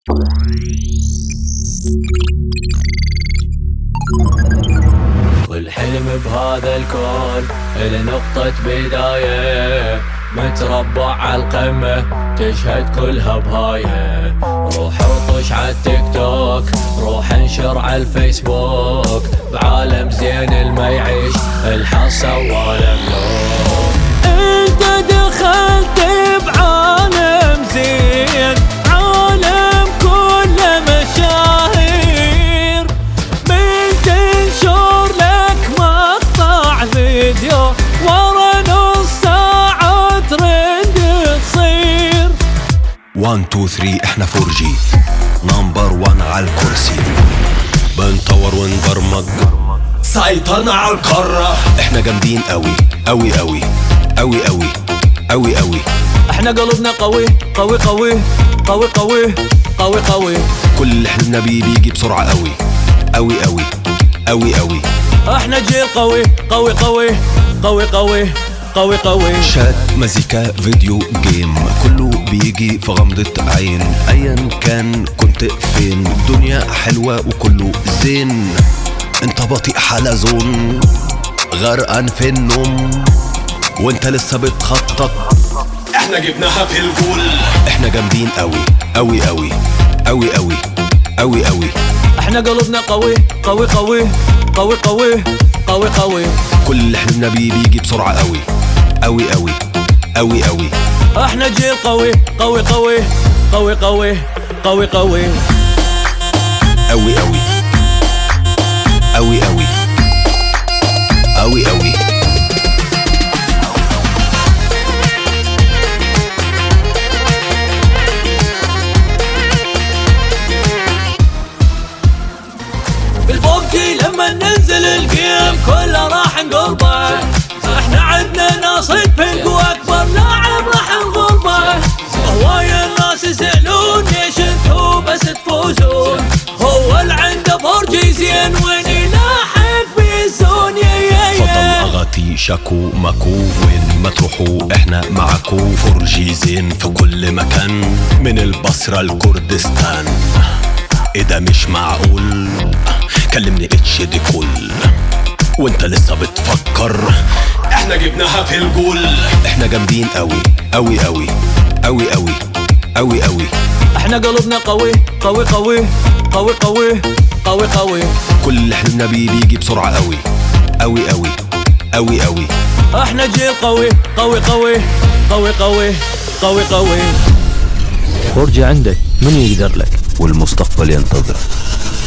كل حلم بهذا الكون إلى نقطة بداية، متربع عالقمة تشهد كلها بهاية. روح ارطش عالتيك توك، روح انشر عالفيسبوك، بعالم زين الما يعيش الحظ سواله ملوك. انت دخلت بعالم زين، عالم كله مشاهير، من تنشر لك مقطع فيديو ورا نص ساعة ترند تصير. 1 2 3 احنا 4G نمبر 1 عالكرسي، بنطور ونبرمج، سيطرنا عالقارة. احنا جامدين قوي قوي قوي قوي قوي قوي قوي. احنا قلوبنا قوي قوي قوي قوي قوي قوي قوي. كل حلمنا بيجي بسرعة قوي قوي قوي قوي قوي. احنا جيل قوي قوي قوي قوي قوي قوي قوي. شات، مزيكا، فيديو جيم، كله بيجي في غمضة عين. ايا كان كنت فين، الدنيا حلوة وكله زين. انت بطيء حلزون، غرقان في النوم وانت لسه بتخطط. احنا جبناها في الجول. احنا جامدين قوي قوي قوي قوي قوي قوي قوي. احنا قلوبنا قوي قوي قوي قوي قوي قوي قوي. كل حلمنا بيجي بسرعة قوي قوي قوي قوي قوي. احنا جيل قوي قوي قوي قوي قوي قوي قوي قوي قوي قوي قوي قوي قوي. بالبوبجي لما ننزل الجيم كله راح نقربه. احنا عدنا ناس بينج واكبر لاعب راح نضربه. هواية الناس يسألون ليش انتو بس تفوزون، هو اللي عنده بورجي زين وين يلاحق بالزون. فضل اغاتي شاكو ماكو، وين ما تروحوا احنا معاكو. 4G زين في كل مكان، من البصرة لكردستان. ايه ده مش معقول، كلمني اتش دي كل وانت لسه بتفكر. احنا جبناها في الجول. احنا جامدين قوي قوي قوي قوي قوي قوي قوي. احنا قلوبنا قوي قوي قوي قوي قوي قوي قوي. كل حلمنا بيجي بسرعة قوي قوي قوي قوي قوي. احنا جيل قوي قوي قوي قوي قوي قوي قوي. 4G عندك من يقدر لك، والمستقبل ينتظر.